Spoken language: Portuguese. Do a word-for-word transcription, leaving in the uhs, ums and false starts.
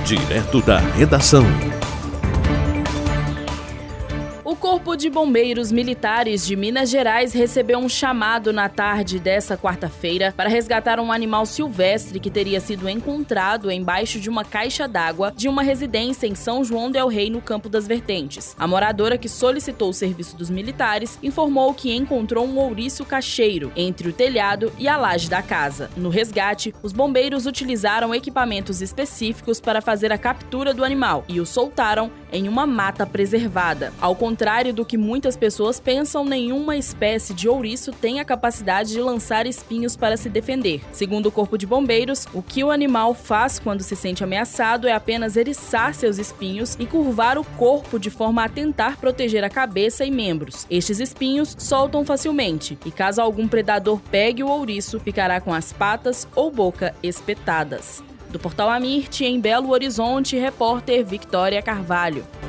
Direto da redação. O Corpo de Bombeiros Militares de Minas Gerais recebeu um chamado na tarde desta quarta-feira para resgatar um animal silvestre que teria sido encontrado embaixo de uma caixa d'água de uma residência em São João del Rei, no Campo das Vertentes. A moradora, que solicitou o serviço dos militares, informou que encontrou um ouriço cacheiro entre o telhado e a laje da casa. No resgate, os bombeiros utilizaram equipamentos específicos para fazer a captura do animal e o soltaram em uma mata preservada. Ao Ao contrário do que muitas pessoas pensam, nenhuma espécie de ouriço tem a capacidade de lançar espinhos para se defender. Segundo o Corpo de Bombeiros, o que o animal faz quando se sente ameaçado é apenas eriçar seus espinhos e curvar o corpo de forma a tentar proteger a cabeça e membros. Estes espinhos soltam facilmente e, caso algum predador pegue o ouriço, ficará com as patas ou boca espetadas. Do Portal Amirte, em Belo Horizonte, repórter Victória Carvalho.